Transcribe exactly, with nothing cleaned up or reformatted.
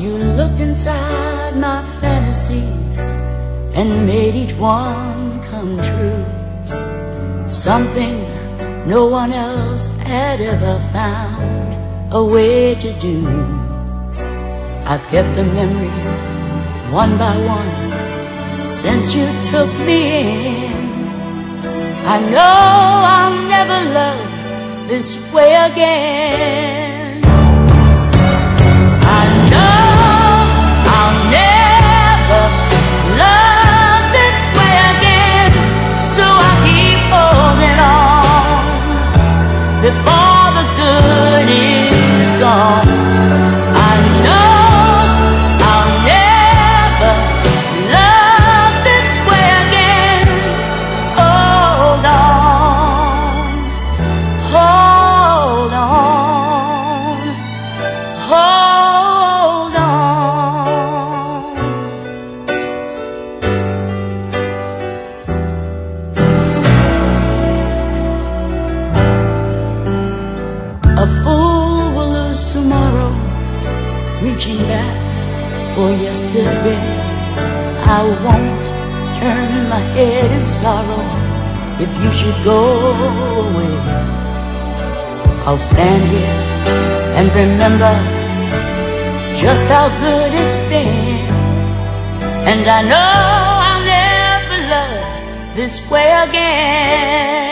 You looked inside my fantasies and made each one come true. Something no one else had ever found a way to do. I've kept the memories one by one since you took me in. I know I'll never love this way again. I know I'll never love this way again, so I keep holding on before the good is gone. I know I'll never love this way again. Hold on, hold on, hold on. A fool will lose tomorrow, reaching back for yesterday. I won't turn my head in sorrow if you should go away. I'll stand here and remember just how good it's been, and I know I'll never love this way again.